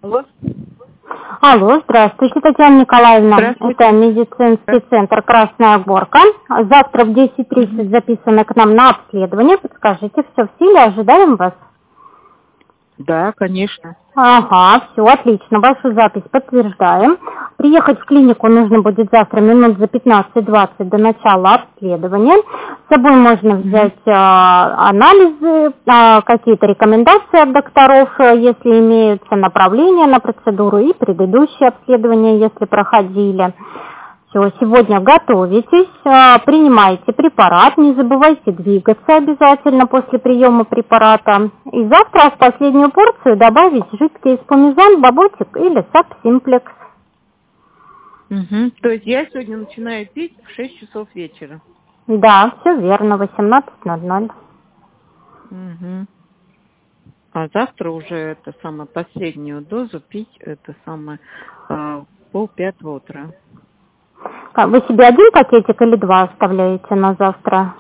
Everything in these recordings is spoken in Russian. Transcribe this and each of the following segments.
Алло. Алло, здравствуйте, Татьяна Николаевна. Здравствуйте. Это медицинский центр «Красная горка». Завтра в 10:30 записаны к нам на обследование. Подскажите, все в силе, ожидаем вас? Да, конечно. Ага, все, отлично, вашу запись подтверждаем. Приехать в клинику нужно будет завтра минут за 15-20 до начала обследования. С собой можно взять анализы, какие-то рекомендации от докторов, если имеются, направления на процедуру и предыдущие обследования, если проходили. Все, сегодня готовитесь, принимайте препарат, не забывайте двигаться обязательно после приема препарата. И завтра в последнюю порцию добавить жидкий эспумизан, баботик или сап симплекс. Угу. То есть я сегодня начинаю пить в 6 часов вечера. Да, все верно, 18:00. Угу. А завтра уже это самое последнюю дозу пить это самое 4:30 утра. Вы себе один пакетик или два оставляете на завтра?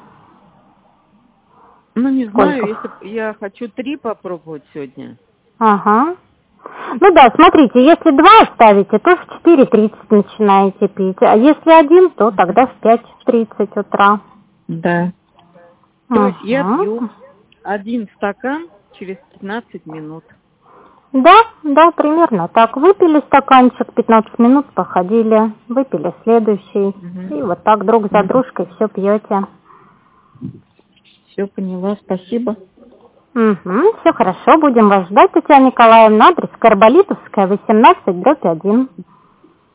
Ну, не знаю, Сколько? если я хочу 3 попробовать сегодня. Ага. Ну да, смотрите, если 2 оставите, то в 4:30 начинаете пить. А если один, то тогда в 5:30 утра. Да. То есть я пью 1 стакан через 15 минут. Да, примерно так. Выпили стаканчик, 15 минут походили, выпили следующий. И вот так друг за дружкой все пьете. Все поняла, спасибо. Все хорошо, будем вас ждать, Татьяна Николаевна. Адрес Карболитовская, 18/1.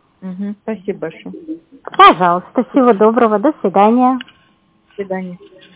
Спасибо большое. Пожалуйста, всего доброго, до свидания. До свидания.